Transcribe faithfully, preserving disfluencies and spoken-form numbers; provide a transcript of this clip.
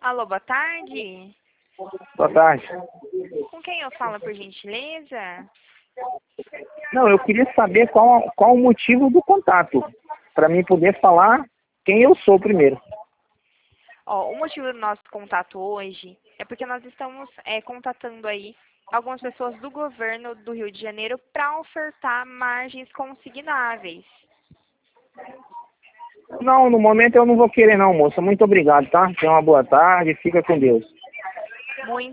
Alô, boa tarde. Boa tarde. Com quem eu falo, por gentileza? Não, eu queria saber qual, qual o motivo do contato, para mim poder falar quem eu sou primeiro. Ó, o motivo do nosso contato hoje é porque nós estamos é, contatando aí algumas pessoas do governo do Rio de Janeiro para ofertar margens consignáveis. Não, no momento eu não vou querer não, moça. Muito obrigado, tá? Tenha uma boa tarde, fica com Deus. Muito